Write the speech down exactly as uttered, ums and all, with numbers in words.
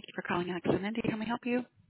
Thank you for calling Axon Indy. How may I help you?